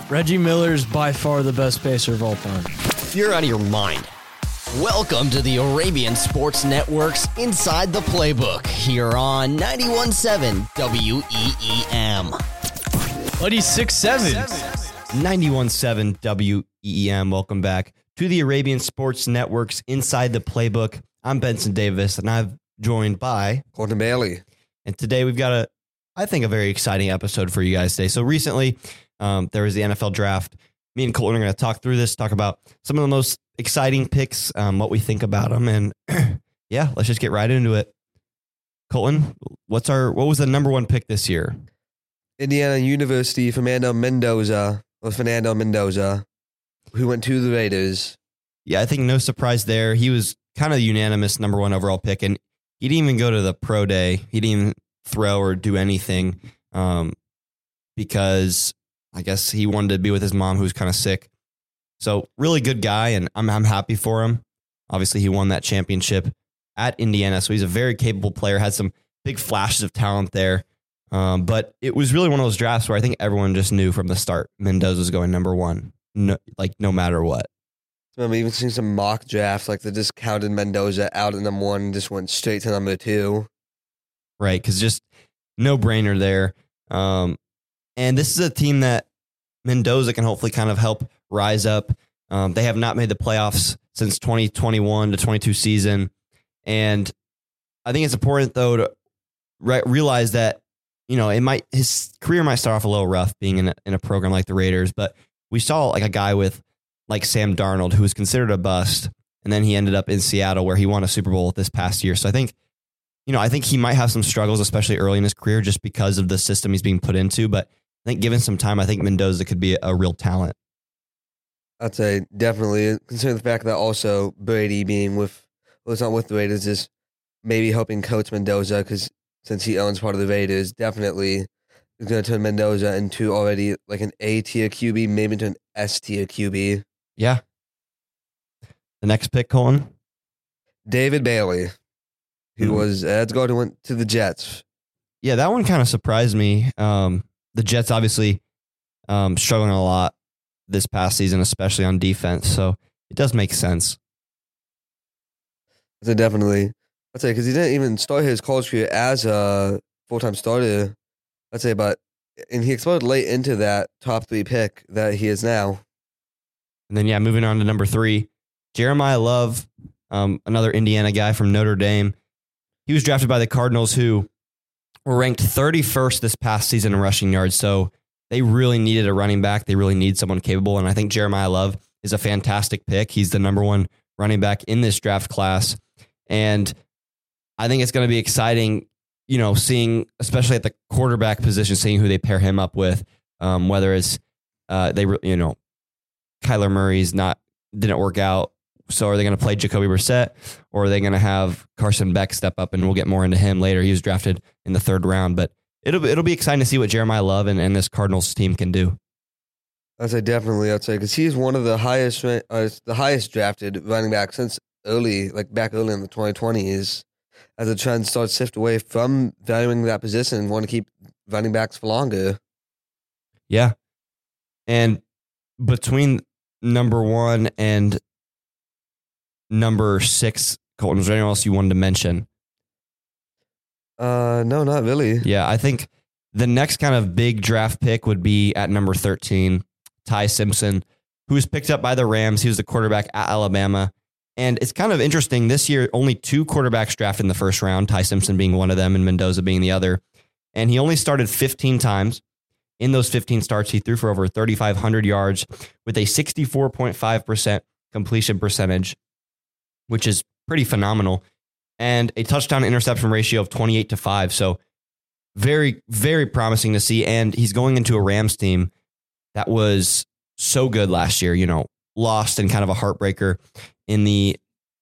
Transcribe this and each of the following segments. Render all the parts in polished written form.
Reggie Miller's by far the best pacer of all time. You're out of your mind. Welcome to the Arabian Sports Network's Inside the Playbook here on 91.7 WEEM. Buddy, 6'7". 91.7 WEEM. Welcome back to the Arabian Sports Network's Inside the Playbook. I'm Benson Davis, and I'm joined by Colton Bailey. And today we've got a very exciting episode for you guys today. So recently, there was the NFL draft. Me and Colton are going to talk through this, talk about some of the most exciting picks, what we think about them, and yeah, let's just get right into it. Colton, what was the number one pick this year? Indiana University, Fernando Mendoza, who went to the Raiders. Yeah, I think no surprise there. He was kind of the unanimous number one overall pick, and he didn't even go to the pro day. He didn't even throw or do anything because I guess he wanted to be with his mom, who was kind of sick. So really good guy, and I'm happy for him. Obviously, he won that championship at Indiana, so he's a very capable player, had some big flashes of talent there. But it was really one of those drafts where I think everyone just knew from the start Mendoza was going number one, no matter what. I'm even seeing some mock drafts, like they just counted Mendoza out at number one and just went straight to number two. Right, because just no brainer there. And this is a team that Mendoza can hopefully kind of help rise up. They have not made the playoffs since 2021 to 22 season. And I think it's important, though, to realize that, his career might start off a little rough being in a program like the Raiders, but we saw like a guy with like Sam Darnold, who was considered a bust, and then he ended up in Seattle where he won a Super Bowl this past year. So I think he might have some struggles, especially early in his career, just because of the system he's being put into. But I think given some time, I think Mendoza could be a real talent. I'd say definitely, considering the fact that also Brady being it's not with the Raiders, is maybe helping coach Mendoza, because since he owns part of the Raiders, definitely is going to turn Mendoza into already like an A-tier QB, maybe into an S-tier QB. Yeah. The next pick, Colin? David Bailey, who was who went to the Jets. Yeah, that one kind of surprised me. The Jets obviously struggling a lot this past season, especially on defense. So it does make sense. So definitely. I'd say because he didn't even start his college career as a full-time starter. I'd say, and he exploded late into that top 3 pick that he is now. And then, moving on to number 3, Jeremiah Love, another Indiana guy from Notre Dame. He was drafted by the Cardinals, who were ranked 31st this past season in rushing yards. So they really needed a running back. They really need someone capable. And I think Jeremiah Love is a fantastic pick. He's the number 1 running back in this draft class. And I think it's going to be exciting, seeing, especially at the quarterback position, seeing who they pair him up with, whether it's, Kyler Murray's didn't work out. So are they going to play Jacoby Brissett, or are they going to have Carson Beck step up? And we'll get more into him later. He was drafted in the 3rd round, but it'll be exciting to see what Jeremiah Love and this Cardinals team can do. I'd say because he's one of the highest drafted running backs since back early in the 2020s, as the trend starts to shift away from valuing that position and want to keep running backs for longer. Yeah. And between number 1 and number 6, Colton, was there anyone else you wanted to mention? No, not really. Yeah, I think the next kind of big draft pick would be at number 13, Ty Simpson, who was picked up by the Rams. He was the quarterback at Alabama. And it's kind of interesting. This year, only 2 quarterbacks drafted in the first round, Ty Simpson being one of them and Mendoza being the other. And he only started 15 times. In those 15 starts, he threw for over 3,500 yards with a 64.5% completion percentage, which is pretty phenomenal, and a touchdown interception ratio of 28-5. So very, very promising to see. And he's going into a Rams team that was so good last year, lost in kind of a heartbreaker in the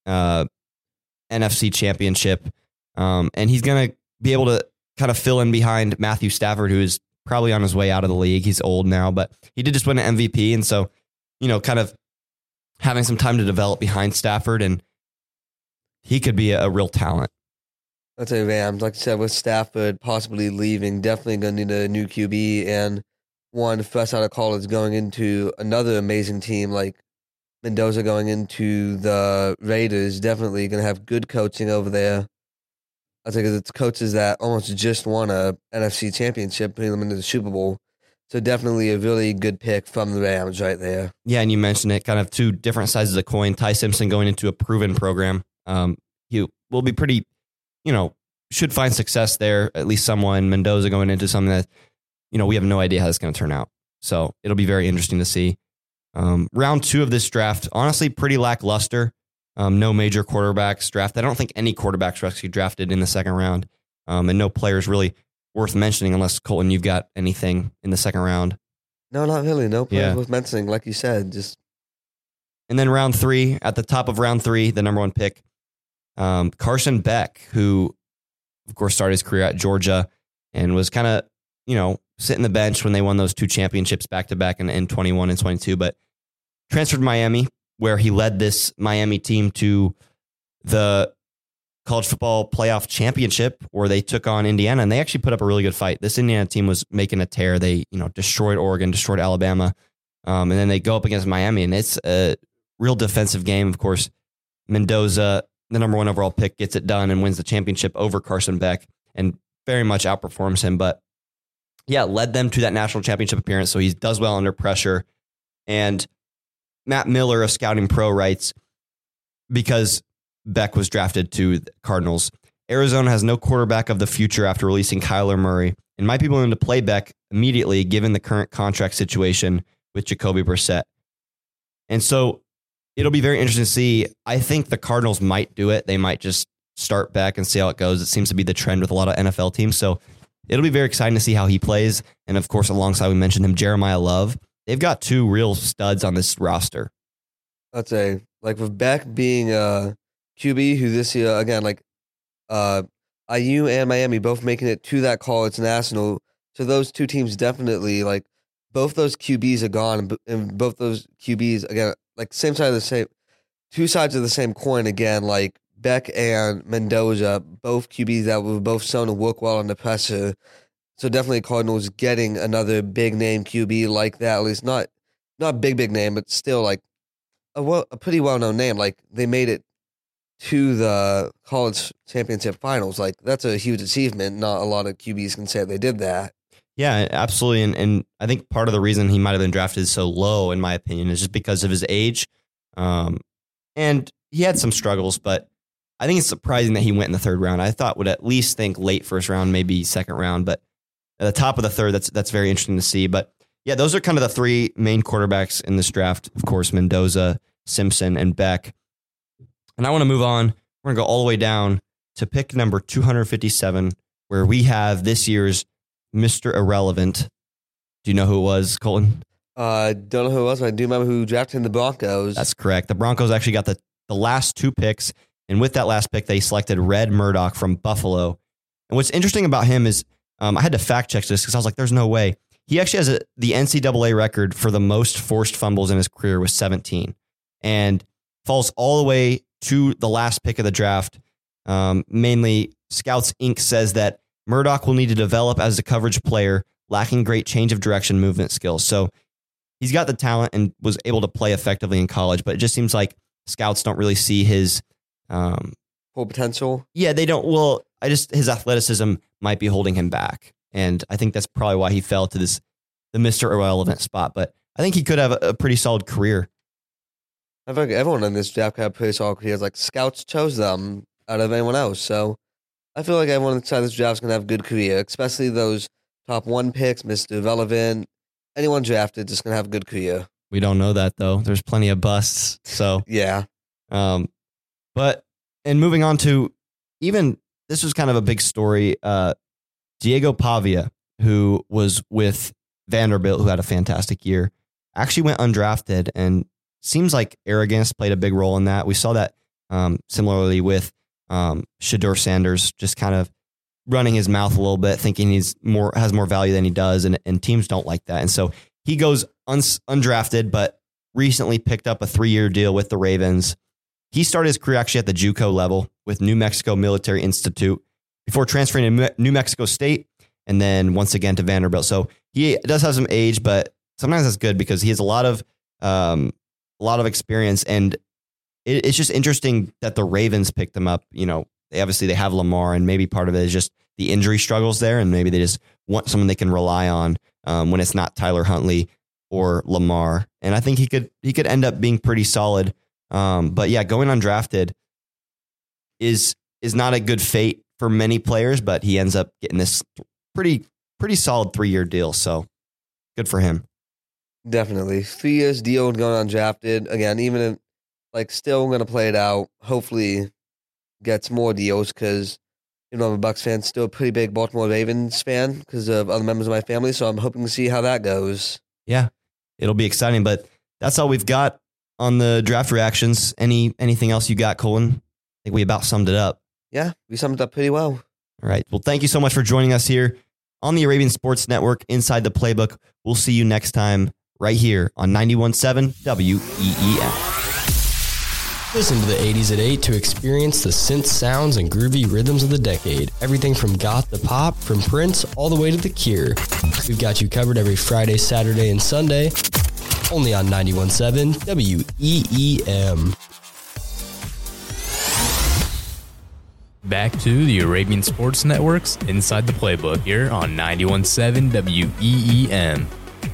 NFC Championship. And he's going to be able to kind of fill in behind Matthew Stafford, who is probably on his way out of the league. He's old now, but he did just win an MVP. And so, kind of having some time to develop behind Stafford, and he could be a real talent. I'd say Rams, like I said, with Stafford possibly leaving, definitely going to need a new QB. And one fresh out of college going into another amazing team like Mendoza going into the Raiders. Definitely going to have good coaching over there. I think it's coaches that almost just won a NFC championship, putting them into the Super Bowl. So definitely a really good pick from the Rams right there. Yeah, and you mentioned it, kind of two different sides of the coin. Ty Simpson going into a proven program. He will be pretty, should find success there, at least someone. Mendoza going into something that, we have no idea how it's going to turn out. So it'll be very interesting to see. Round 2 of this draft, honestly, pretty lackluster. No major quarterbacks drafted. I don't think any quarterbacks were actually drafted in the second round. And no players really worth mentioning unless, Colton, you've got anything in the second round. No, not really. No players worth mentioning, like you said. And then round 3, at the top of round 3, the number 1 pick, Carson Beck, who, of course, started his career at Georgia and was kind of, sitting the bench when they won those 2 championships back-to-back in 21 and 22, but transferred to Miami, where he led this Miami team to the college football playoff championship, where they took on Indiana, and they actually put up a really good fight. This Indiana team was making a tear. They, destroyed Oregon, destroyed Alabama, and then they go up against Miami, and it's a real defensive game. Of course, Mendoza, the number 1 overall pick, gets it done and wins the championship over Carson Beck and very much outperforms him. But yeah, led them to that national championship appearance, so he does well under pressure. And Matt Miller of Scouting Pro writes, because Beck was drafted to the Cardinals, Arizona has no quarterback of the future after releasing Kyler Murray and might be willing to play Beck immediately given the current contract situation with Jacoby Brissett. And so it'll be very interesting to see. I think the Cardinals might do it. They might just start Beck and see how it goes. It seems to be the trend with a lot of NFL teams. So it'll be very exciting to see how he plays. And of course, alongside, we mentioned him, Jeremiah Love. They've got 2 real studs on this roster. I'd say, like with Beck being a QB, who this year, again, IU and Miami both making it to that college national. So those 2 teams definitely, both those QBs are gone. And both those QBs, again, same side of the same, 2 sides of the same coin again, Beck and Mendoza, both QBs that were both shown to work well under pressure. So definitely Cardinals getting another big name QB like that, at least not big name, but still a pretty well known name. They made it to the college championship finals. That's a huge achievement. Not a lot of QBs can say they did that. Yeah, absolutely. And I think part of the reason he might have been drafted so low, in my opinion, is just because of his age. And he had some struggles, but I think it's surprising that he went in the 3rd round. I thought would at least think late 1st round, maybe 2nd round, but at the top of the 3rd, that's very interesting to see. But yeah, those are kind of the 3 main quarterbacks in this draft. Of course, Mendoza, Simpson, and Beck. And I want to move on. We're going to go all the way down to pick number 257, where we have this year's Mr. Irrelevant. Do you know who it was, Colton? Don't know who it was, but I do remember who drafted the Broncos. That's correct. The Broncos actually got the last 2 picks. And with that last pick, they selected Red Murdoch from Buffalo. And what's interesting about him is I had to fact check this because I was like, there's no way. He actually has the NCAA record for the most forced fumbles in his career with 17 and falls all the way to the last pick of the draft. Mainly, Scouts Inc. says that Murdoch will need to develop as a coverage player, lacking great change of direction movement skills. So he's got the talent and was able to play effectively in college, but it just seems like scouts don't really see his full potential. Yeah, they don't. Well, his athleticism might be holding him back. And I think that's probably why he fell to the Mr. Irrelevant spot. But I think he could have a pretty solid career. I think everyone in this draft had a pretty solid career. Scouts chose them out of anyone else. So I feel like everyone inside this draft is going to have a good career, especially those top 1 picks, Mr. Irrelevant. Anyone drafted just going to have a good career. We don't know that, though. There's plenty of busts. So yeah. But moving on to this was kind of a big story. Diego Pavia, who was with Vanderbilt, who had a fantastic year, actually went undrafted, and seems like arrogance played a big role in that. We saw that similarly with Shedeur Sanders, just kind of running his mouth a little bit, thinking has more value than he does, and teams don't like that. And so he goes undrafted, but recently picked up a 3-year deal with the Ravens. He started his career actually at the JUCO level with New Mexico Military Institute before transferring to New Mexico State and then once again to Vanderbilt. So he does have some age, but sometimes that's good because he has a lot of experience, and it's just interesting that the Ravens picked him up. You know, they have Lamar, and maybe part of it is just the injury struggles there, and maybe they just want someone they can rely on when it's not Tyler Huntley or Lamar. And I think he could end up being pretty solid. But yeah, going undrafted is not a good fate for many players, but he ends up getting this pretty solid 3-year deal. So good for him. Definitely. 3 years deal and going undrafted. Again, even if, still going to play it out. Hopefully gets more deals because, I'm a Bucs fan, still a pretty big Baltimore Ravens fan because of other members of my family. So I'm hoping to see how that goes. Yeah, it'll be exciting, but that's all we've got on the draft reactions. Anything else you got, Colin? I think we about summed it up. Yeah, we summed it up pretty well. All right. Well, thank you so much for joining us here on the Arabian Sports Network Inside the Playbook. We'll see you next time right here on 91.7 WEEM. Listen to the 80s at 8 to experience the synth sounds and groovy rhythms of the decade. Everything from goth to pop, from Prince all the way to The Cure. We've got you covered every Friday, Saturday, and Sunday, only on 91.7 WEEM. Back to the Arabian Sports Network's Inside the Playbook here on 91.7 WEEM.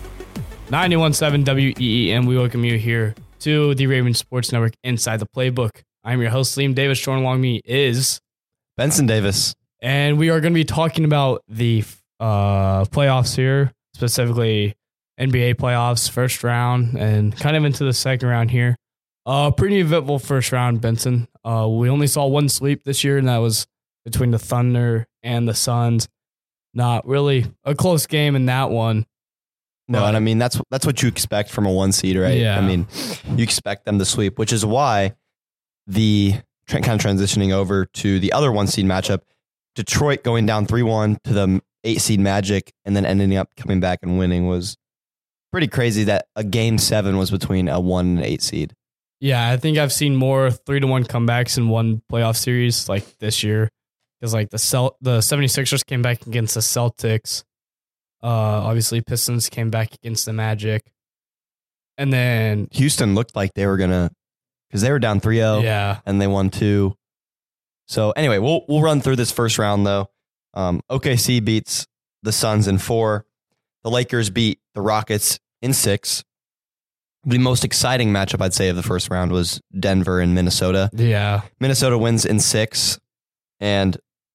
91.7 WEEM. We welcome you here to the Arabian Sports Network Inside the Playbook. I'm your host, Liam Davis. Joining along me is Benson Davis. And we are going to be talking about the playoffs here, specifically NBA playoffs, first round, and kind of into the second round here. Pretty eventful first round, Benson. We only saw one sweep this year, and that was between the Thunder and the Suns. Not really a close game in that one. No, and I mean, that's what you expect from a 1 seed, right? Yeah. I mean, you expect them to sweep, which is why the kind of transitioning over to the other 1 seed matchup, Detroit going down 3-1 to the 8 seed Magic and then ending up coming back and winning was pretty crazy that a game 7 was between a 1 and 8 seed. Yeah, I think I've seen more 3-1 comebacks in one playoff series like this year. Because the 76ers came back against the Celtics. Obviously, Pistons came back against the Magic. And then Houston looked like they were going to, because they were down 3-0 yeah, and they won 2. So anyway, we'll run through this first round though. OKC beats the Suns in 4. The Lakers beat the Rockets in 6. The most exciting matchup, I'd say, of the first round was Denver and Minnesota. Yeah. Minnesota wins in 6. And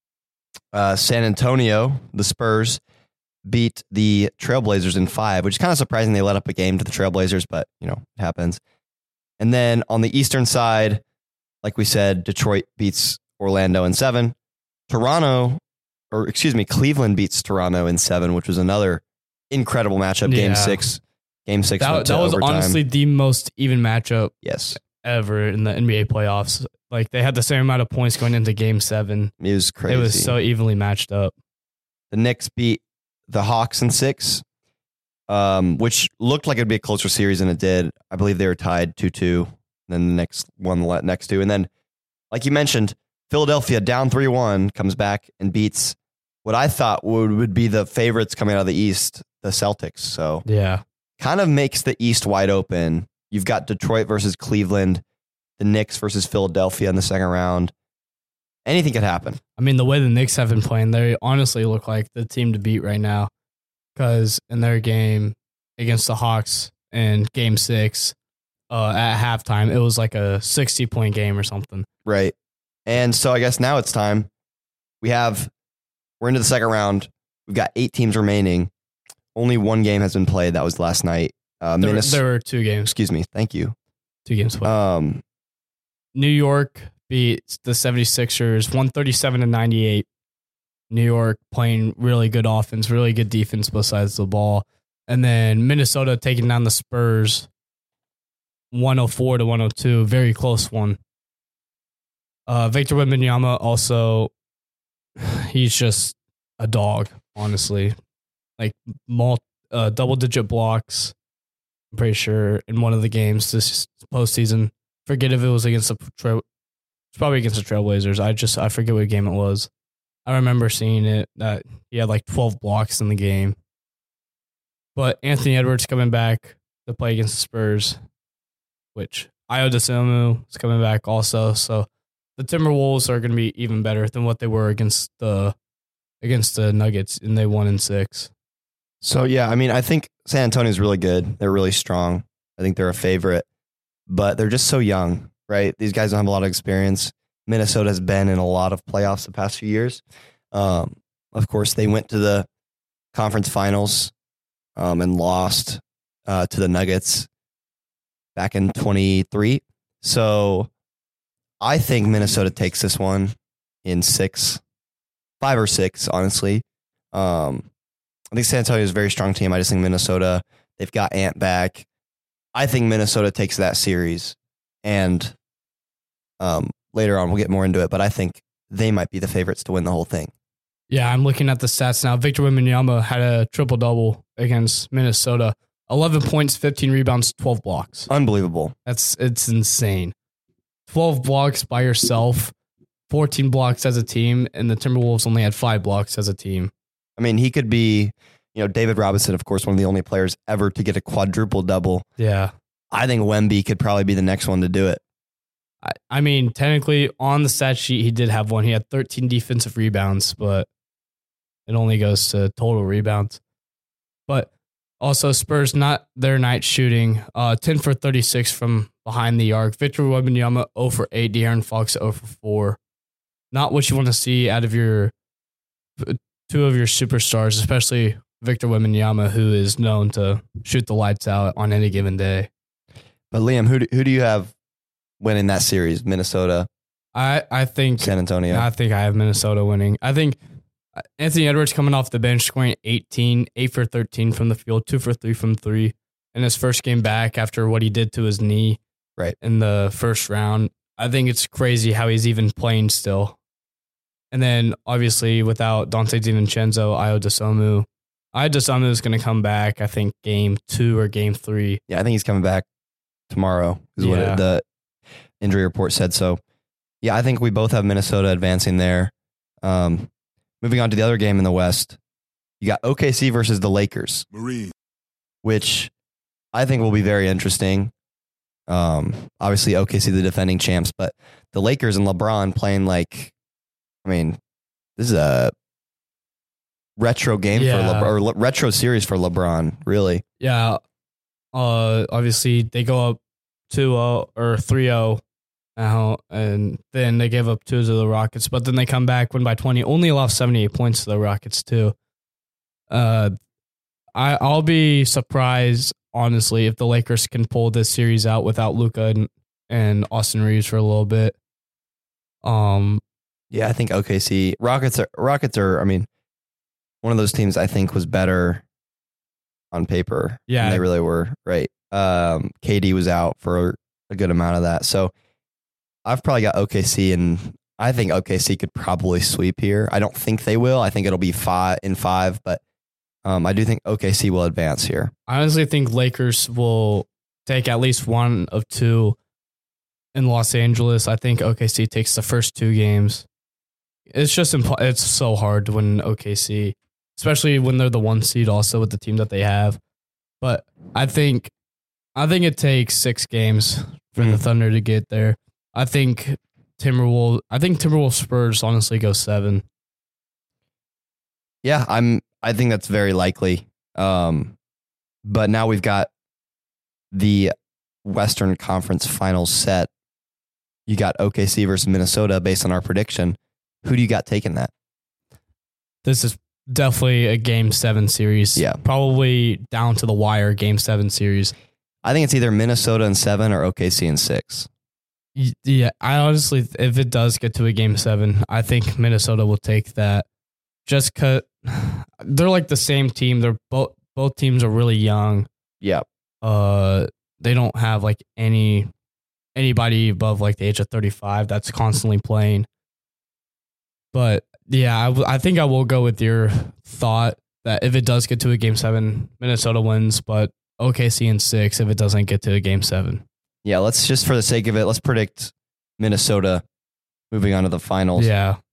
San Antonio, the Spurs, beat the Trailblazers in 5, which is kind of surprising. They let up a game to the Trailblazers, but, it happens. And then on the Eastern side, like we said, Detroit beats Orlando in 7. Cleveland beats Toronto in 7, which was another incredible matchup. Game 6. Game 6 that was overtime. honestly the most even matchup Yes. ever in the NBA playoffs. Like, they had the same amount of points going into Game 7. It was crazy. It was so evenly matched up. The Knicks beat the Hawks in 6, which looked like it'd be a closer series than it did. I believe they were tied 2-2. Then the next one, the next 2. And then, like you mentioned, Philadelphia down 3-1 comes back and beats what I thought would be the favorites coming out of the East, the Celtics. So Yeah. kind of makes the East wide open. You've got Detroit versus Cleveland, the Knicks versus Philadelphia in the second round. Anything could happen. I mean, the way the Knicks have been playing, they honestly look like the team to beat right now. Because in their game against the Hawks in Game 6, at halftime, it was like a 60-point game or something. Right. And so I guess now it's time. We're into the second round. We've got 8 teams remaining. Only one game has been played. That was last night. There were 2 games. Excuse me. Thank you. 2 games played. New York beat the 76ers 137-98. New York playing really good offense, really good defense both sides of the ball. And then Minnesota taking down the Spurs 104-102. Very close one. Victor Wembanyama also, he's just a dog, honestly. Like double-digit blocks, I'm pretty sure, in one of the games this postseason. Forget if it was against it's probably against the Trailblazers. I forget what game it was. I remember seeing it that he had like 12 blocks in the game. But Anthony Edwards coming back to play against the Spurs, which Ayo Dosunmu is coming back also. So the Timberwolves are going to be even better than what they were against the Nuggets, and they won in 6. So, yeah, I mean, I think San Antonio is really good. They're really strong. I think they're a favorite, but they're just so young, right? These guys don't have a lot of experience. Minnesota has been in a lot of playoffs the past few years. Of course, they went to the conference finals and lost to the Nuggets back in 23. So I think Minnesota takes this one in 5 or 6, honestly. I think San Antonio is a very strong team. I just think Minnesota, they've got Ant back. I think Minnesota takes that series. And later on, we'll get more into it, but I think they might be the favorites to win the whole thing. Yeah, I'm looking at the stats now. Victor Wembanyama had a triple-double against Minnesota. 11 points, 15 rebounds, 12 blocks. Unbelievable. It's insane. 12 blocks by yourself, 14 blocks as a team, and the Timberwolves only had 5 blocks as a team. I mean, he could be, David Robinson, of course, one of the only players ever to get a quadruple-double. Yeah. I think Wemby could probably be the next one to do it. I mean, technically, on the stat sheet, he did have one. He had 13 defensive rebounds, but it only goes to total rebounds. But also, Spurs, not their night shooting. 10 for 36 from behind the arc. Victor Wembanyama, 0 for 8. De'Aaron Fox, 0 for 4. Not what you want to see out of your two of your superstars, especially Victor Wembanyama, who is known to shoot the lights out on any given day. But Liam, who do you have winning that series? Minnesota, I think San Antonio. I think I have Minnesota winning. I think Anthony Edwards coming off the bench, scoring 18, 8 for 13 from the field, 2 for 3 from 3. In his first game back after what he did to his knee in the first round. I think it's crazy how he's even playing still. And then, obviously, without Dante DiVincenzo, Ayo Dosunmu is going to come back, I think, game 2 or game 3. Yeah, I think he's coming back tomorrow is what the injury report said. So, yeah, I think we both have Minnesota advancing there. Moving on to the other game in the West, you got OKC versus the Lakers, which I think will be very interesting. Obviously, OKC, the defending champs, but the Lakers and LeBron playing this is a retro game for LeBron, or retro series for LeBron, really. Yeah. Obviously, they go up 2-0 or 3-0 now, and then they give up 2 to the Rockets, but then they come back, win by 20, only allow 78 points to the Rockets, too. I'll be surprised, honestly, if the Lakers can pull this series out without Luka and Austin Reeves for a little bit. Yeah, I think OKC Rockets are. I mean, one of those teams I think was better on paper. Yeah, than they really were. Right. KD was out for a good amount of that, so I've probably got OKC, and I think OKC could probably sweep here. I don't think they will. I think it'll be 5-5, but I do think OKC will advance here. I honestly think Lakers will take at least 1 of 2 in Los Angeles. I think OKC takes the first 2 games. It's just it's so hard to win OKC, especially when they're the 1 seed also with the team that they have. But I think it takes 6 games for the Thunder to get there. I think Timberwolves Spurs honestly go 7. Yeah, I think that's very likely. But now we've got the Western Conference Finals set. You got OKC versus Minnesota based on our prediction. Who do you got taking that? This is definitely a Game 7 series. Yeah. Probably down to the wire Game 7 series. I think it's either Minnesota in 7 or OKC in 6. Yeah, I honestly, if it does get to a Game 7, I think Minnesota will take that. Just because they're like the same team. They're both teams are really young. Yeah. They don't have like anybody above like the age of 35 that's constantly playing. But yeah, I think I will go with your thought that if it does get to a Game 7, Minnesota wins, but OKC in 6 if it doesn't get to a Game 7. Yeah, let's just for the sake of it, let's predict Minnesota moving on to the finals. Yeah.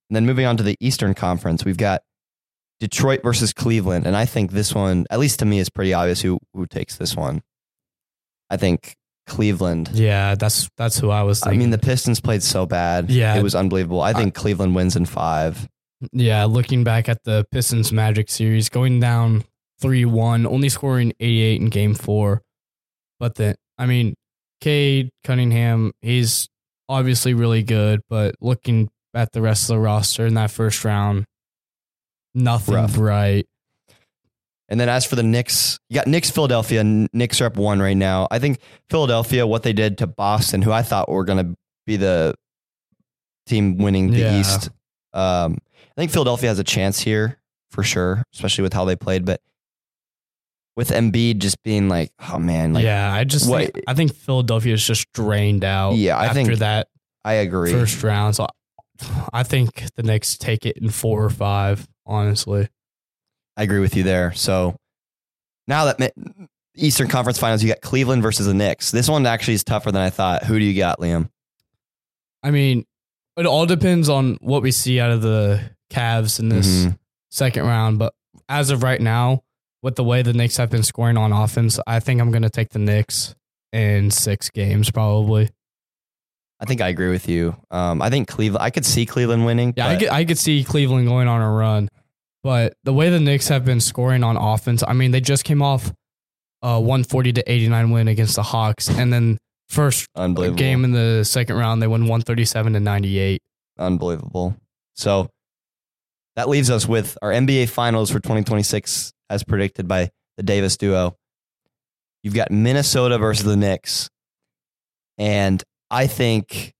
And then moving on to the Eastern Conference, we've got Detroit versus Cleveland. And I think this one, at least to me, is pretty obvious who takes this one. I think Cleveland. Yeah, that's who I was thinking. I mean, the Pistons played so bad. Yeah. It was unbelievable. I think Cleveland wins in 5. Yeah, looking back at the Pistons Magic series, going down 3-1, only scoring 88 in game 4. But then, I mean, Cade Cunningham, he's obviously really good, but looking at the rest of the roster in that first round, nothing Rough. bright. And then as for the Knicks, you got Knicks Philadelphia. Knicks are up 1 right now. I think Philadelphia, what they did to Boston, who I thought were going to be the team winning the East. I think Philadelphia has a chance here for sure, especially with how they played. But with Embiid just being like, oh man, like, yeah, I think Philadelphia is just drained out. Yeah, after that I agree. first round. So I think the Knicks take it in 4 or 5. Honestly. I agree with you there. So now that Eastern Conference Finals, you got Cleveland versus the Knicks. This one actually is tougher than I thought. Who do you got, Liam? I mean, it all depends on what we see out of the Cavs in this second round. But as of right now, with the way the Knicks have been scoring on offense, I think I'm going to take the Knicks in 6 games probably. I think I agree with you. I think Cleveland. I could see Cleveland winning. Yeah, I could see Cleveland going on a run. But the way the Knicks have been scoring on offense, I mean, they just came off a 140-89 win against the Hawks, and then first game in the second round, they won 137-98. Unbelievable. So that leaves us with our NBA Finals for 2026, as predicted by the Davis duo. You've got Minnesota versus the Knicks, and I think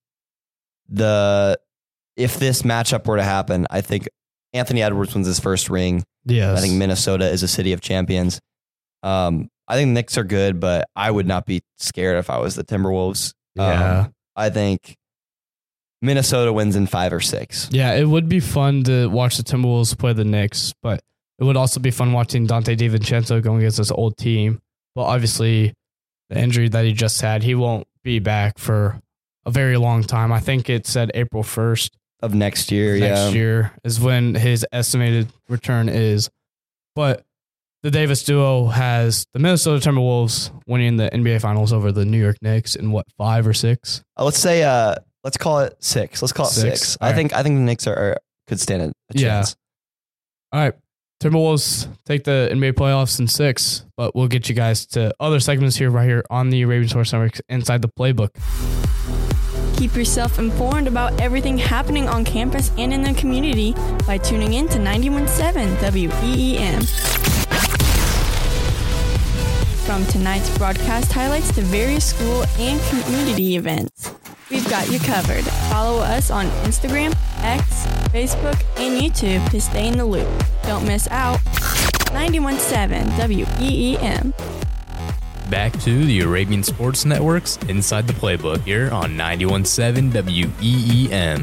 if this matchup were to happen, I think Anthony Edwards wins his first ring. Yes. I think Minnesota is a city of champions. I think the Knicks are good, but I would not be scared if I was the Timberwolves. Yeah. I think Minnesota wins in 5 or 6. Yeah, it would be fun to watch the Timberwolves play the Knicks, but it would also be fun watching Dante DiVincenzo going against this old team. But obviously, the injury that he just had, he won't be back for a very long time. I think it said April 1st. Of next year, Next year is when his estimated return is. But the Davis duo has the Minnesota Timberwolves winning the NBA Finals over the New York Knicks in 5 or 6? Let's say let's call it 6. Let's call it 6. I think the Knicks could stand a chance. All right. Timberwolves take the NBA playoffs in 6, but we'll get you guys to other segments here right here on the Arabian Sports Network Inside the Playbook. Keep yourself informed about everything happening on campus and in the community by tuning in to 91.7 WEEM. From tonight's broadcast highlights to various school and community events, we've got you covered. Follow us on Instagram, X, Facebook, and YouTube to stay in the loop. Don't miss out. 91.7 WEEM. Back to the Arabian Sports Network's Inside the Playbook here on 91.7 WEEM.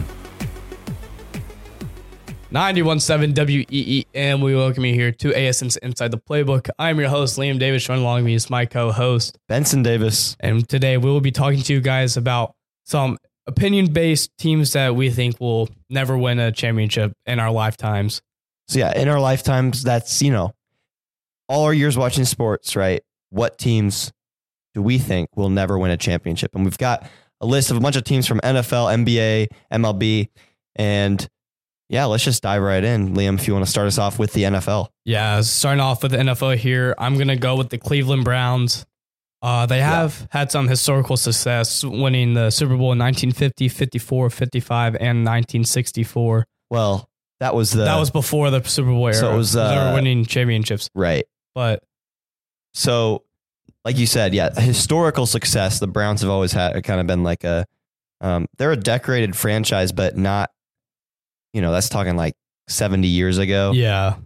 91.7 WEEM. We welcome you here to ASM's Inside the Playbook. I'm your host, Liam Davis. Joining along with me is my co-host, Benson Davis. And today we will be talking to you guys about some opinion-based teams that we think will never win a championship in our lifetimes. So yeah, in our lifetimes, that's, all our years watching sports, right? What teams do we think will never win a championship? And we've got a list of a bunch of teams from NFL, NBA, MLB, and yeah, let's just dive right in. Liam, if you want to start us off with the NFL. Yeah, starting off with the NFL here, I'm going to go with the Cleveland Browns. They have had some historical success winning the Super Bowl in 1950, 54, 55, and 1964. Well, that was before the Super Bowl era. So it was they were winning championships. Right. But so, like you said, yeah, historical success. The Browns have always had kind of been like they're a decorated franchise, but not, that's talking like 70 years ago. Yeah.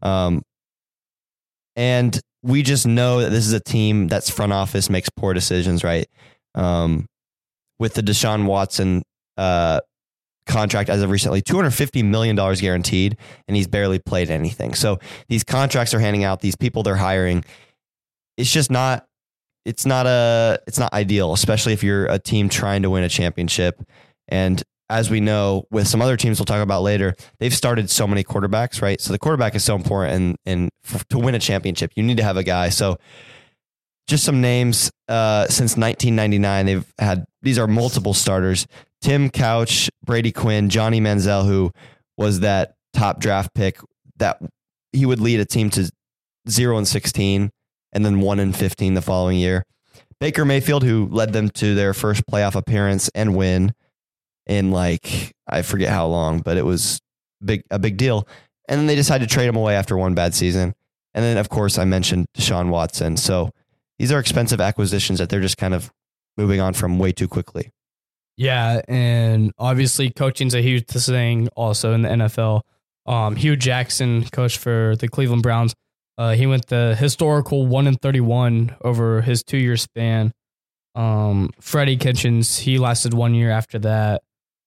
And we just know that this is a team that's front office makes poor decisions, right? With the Deshaun Watson contract as of recently, $250 million guaranteed, and he's barely played anything. So these contracts are handing out, these people they're hiring. It's just not, it's not ideal, especially if you're a team trying to win a championship. And as we know, with some other teams we'll talk about later, they've started so many quarterbacks, right? So the quarterback is so important, and to win a championship, you need to have a guy. So just some names since 1999, these are multiple starters: Tim Couch, Brady Quinn, Johnny Manziel, who was that top draft pick that he would lead a team to 0-16 and then 1-15 the following year. Baker Mayfield, who led them to their first playoff appearance and win in I forget how long, but it was a big deal. And then they decided to trade him away after one bad season. And then, of course, I mentioned Deshaun Watson. So these are expensive acquisitions that they're just kind of moving on from way too quickly. Yeah, and obviously coaching's a huge thing also in the NFL. Hugh Jackson, coach for the Cleveland Browns, he went the historical 1-31 over his 2-year span. Freddie Kitchens, he lasted 1 year after that.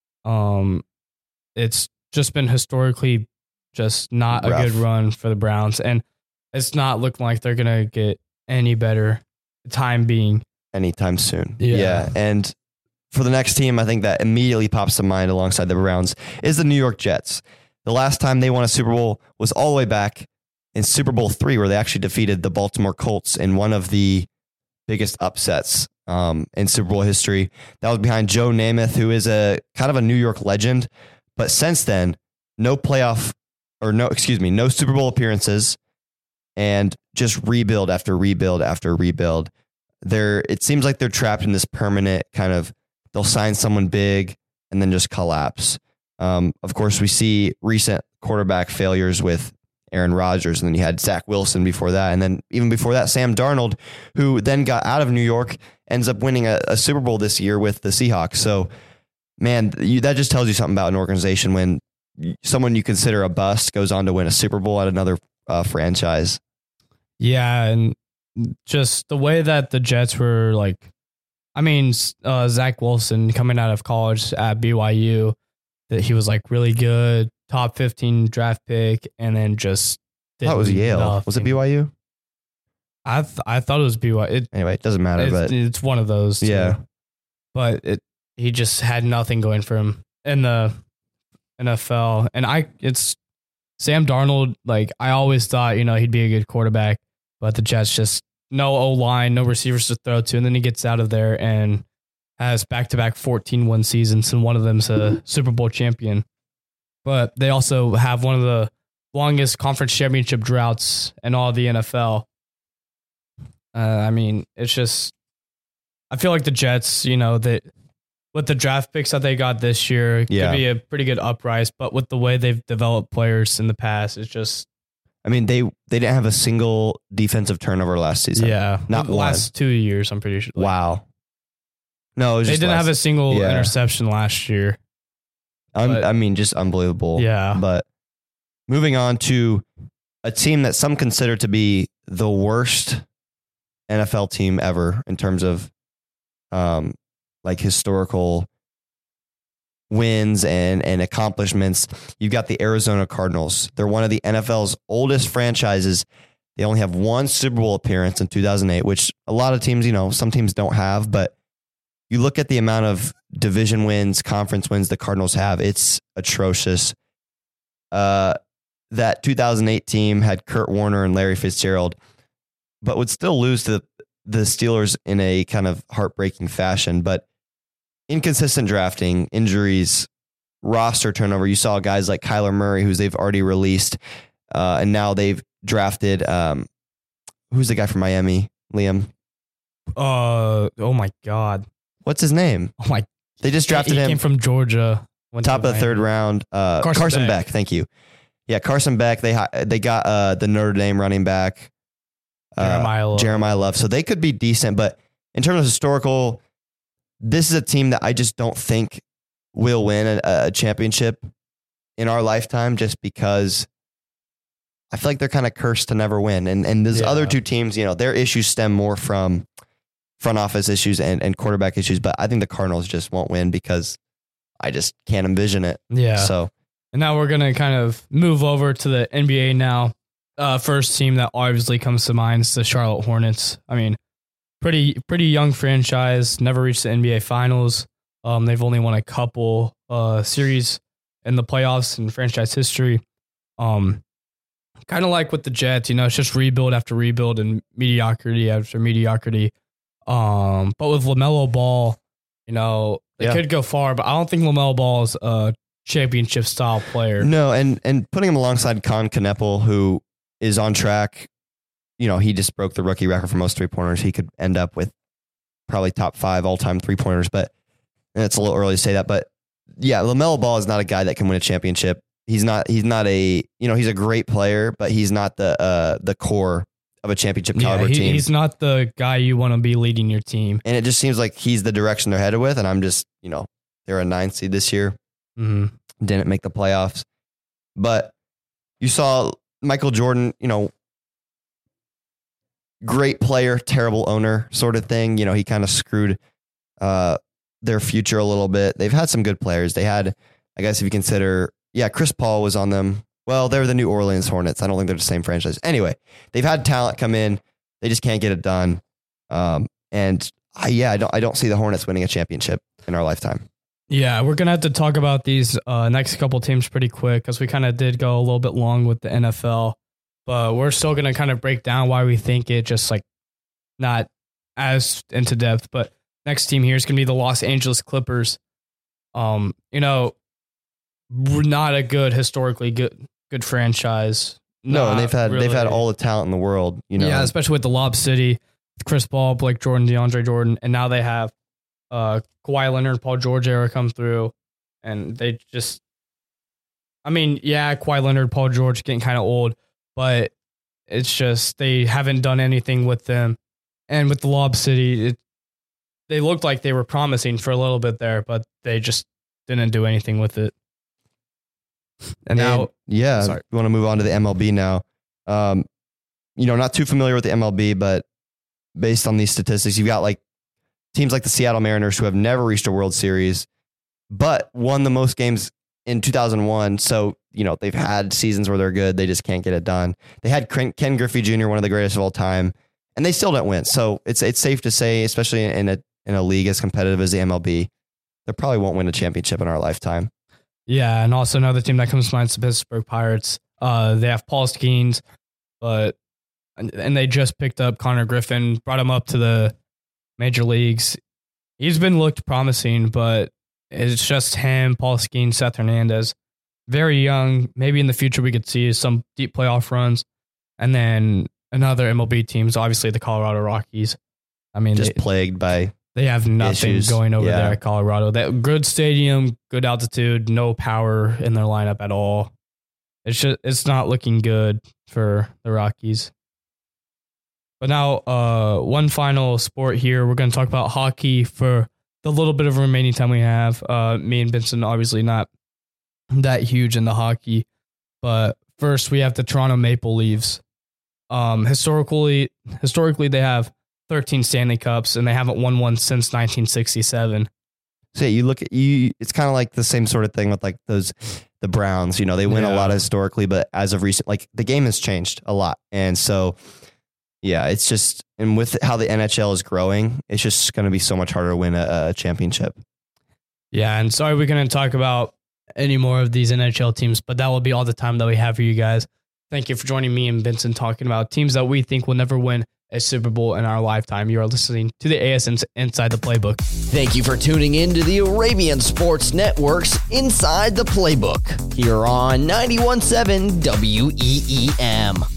It's just been historically just not rough. A good run for the Browns, and it's not looking like they're gonna get any better time being Anytime soon. Yeah. And for the next team, I think that immediately pops to mind alongside the Browns is the New York Jets. The last time they won a Super Bowl was all the way back in Super Bowl III, where they actually defeated the Baltimore Colts in one of the biggest upsets in Super Bowl history. That was behind Joe Namath, who is a kind of a New York legend. But since then, no Super Bowl appearances, and just rebuild after rebuild after rebuild. It seems like they're trapped in this permanent kind of, they'll sign someone big and then just collapse. Of course, we see recent quarterback failures with Aaron Rodgers, and then you had Zach Wilson before that. And then even before that, Sam Darnold, who then got out of New York, ends up winning a Super Bowl this year with the Seahawks. So, man, that just tells you something about an organization when someone you consider a bust goes on to win a Super Bowl at another franchise. Yeah, and just the way that the Jets were Zach Wilson coming out of college at BYU, that he was really good, top 15 draft pick, and then just That was Yale. nothing. Was it BYU? I thought it was BYU. Anyway, it doesn't matter, but It's one of those. Too. yeah. But he just had nothing going for him in the NFL. And it's Sam Darnold. I always thought, he'd be a good quarterback, but the Jets just no O-line, no receivers to throw to. And then he gets out of there and has back-to-back 14-win seasons, and one of them's a Super Bowl champion. But they also have one of the longest conference championship droughts in all of the NFL. It's just, I feel like the Jets, that with the draft picks that they got this year, could be a pretty good uprise. But with the way they've developed players in the past, it's just. They didn't have a single defensive turnover last season. Yeah. Not the one. last 2 years, I'm pretty sure. Wow. No, it was They just didn't have a single Yeah. interception last year. just unbelievable. Yeah. But moving on to a team that some consider to be the worst NFL team ever in terms of historical wins and accomplishments. You've got the Arizona Cardinals. They're one of the NFL's oldest franchises. They only have one Super Bowl appearance in 2008, which a lot of teams, some teams don't have, but you look at the amount of division wins, conference wins the Cardinals have, it's atrocious. That 2008 team had Kurt Warner and Larry Fitzgerald, but would still lose to the Steelers in a kind of heartbreaking fashion. But inconsistent drafting, injuries, roster turnover. You saw guys like Kyler Murray, who's they've already released, and now they've drafted. Who's the guy from Miami? Liam. Oh my God. What's his name? Oh my. They just drafted he him came from Georgia. Went top to of the third round. Carson Beck. Thank you. Yeah, Carson Beck. They got the Notre Dame running back. Jeremiah Love. So they could be decent, but in terms of historical, this is a team that I just don't think will win a championship in our lifetime, just because I feel like they're kind of cursed to never win. And these other two teams, their issues stem more from front office issues and quarterback issues, but I think the Cardinals just won't win because I just can't envision it. Yeah. So, and now we're going to kind of move over to the NBA now. First team that obviously comes to mind is the Charlotte Hornets. Pretty young franchise, never reached the NBA Finals. They've only won a couple series in the playoffs in franchise history. Kind of like with the Jets, it's just rebuild after rebuild and mediocrity after mediocrity. But with LaMelo Ball, they could go far, but I don't think LaMelo Ball is a championship style player. No, and putting him alongside Con Kneppel, who is on track, he just broke the rookie record for most 3-pointers. He could end up with probably top 5 all-time 3-pointers, but it's a little early to say that. But yeah, LaMelo Ball is not a guy that can win a championship. He's not he's a great player, but he's not the core of a championship caliber team. He's not the guy you want to be leading your team. And it just seems like he's the direction they're headed with. And I'm just, they're a 9th seed this year. Mm-hmm. Didn't make the playoffs. But you saw Michael Jordan, great player, terrible owner sort of thing. He kind of screwed their future a little bit. They've had some good players. They had, I guess if you consider, Chris Paul was on them. Well, they're the New Orleans Hornets. I don't think they're the same franchise. Anyway, they've had talent come in. They just can't get it done. I don't see the Hornets winning a championship in our lifetime. Yeah, we're going to have to talk about these next couple teams pretty quick because we kind of did go a little bit long with the NFL. But we're still going to kind of break down why we think it, just like not as into depth. But next team here is going to be the Los Angeles Clippers. We're not a good, historically good franchise. No, and they've had all the talent in the world. Yeah, especially with the Lob City, Chris Paul, Blake Jordan, DeAndre Jordan, and now they have Kawhi Leonard, Paul George era come through, and they just, Kawhi Leonard, Paul George getting kind of old, but it's just they haven't done anything with them. And with the Lob City, they looked like they were promising for a little bit there, but they just didn't do anything with it. And now, we want to move on to the MLB now. Not too familiar with the MLB, but based on these statistics, you've got like teams like the Seattle Mariners who have never reached a World Series, but won the most games in 2001. So, they've had seasons where they're good. They just can't get it done. They had Ken Griffey Jr., one of the greatest of all time, and they still don't win. So it's safe to say, especially in a league as competitive as the MLB, they probably won't win a championship in our lifetime. Yeah, and also another team that comes to mind is the Pittsburgh Pirates. They have Paul Skeens, and they just picked up Connor Griffin, brought him up to the major leagues. He's been looked promising, but it's just him, Paul Skeens, Seth Hernandez. Very young. Maybe in the future we could see some deep playoff runs. And then another MLB teams, obviously the Colorado Rockies. Plagued by... They have nothing issues going over there at Colorado. That good stadium, good altitude, no power in their lineup at all. It's not looking good for the Rockies. But now, one final sport here. We're going to talk about hockey for the little bit of remaining time we have. Me and Vincent obviously not that huge in the hockey, but first we have the Toronto Maple Leafs. Historically, they have 13 Stanley Cups, and they haven't won one since 1967. So you look at it's kind of like the same sort of thing with like the Browns. They win a lot historically, but as of recent, like the game has changed a lot, and so it's just, and with how the NHL is growing, it's just going to be so much harder to win a championship. Yeah, and sorry we're going to talk about any more of these NHL teams, but that will be all the time that we have for you guys. Thank you for joining me and Vincent talking about teams that we think will never win a Super Bowl in our lifetime. You are listening to the ASN's Inside the Playbook. Thank you for tuning in to the Arabian Sports Network's Inside the Playbook here on 91.7 WEEM.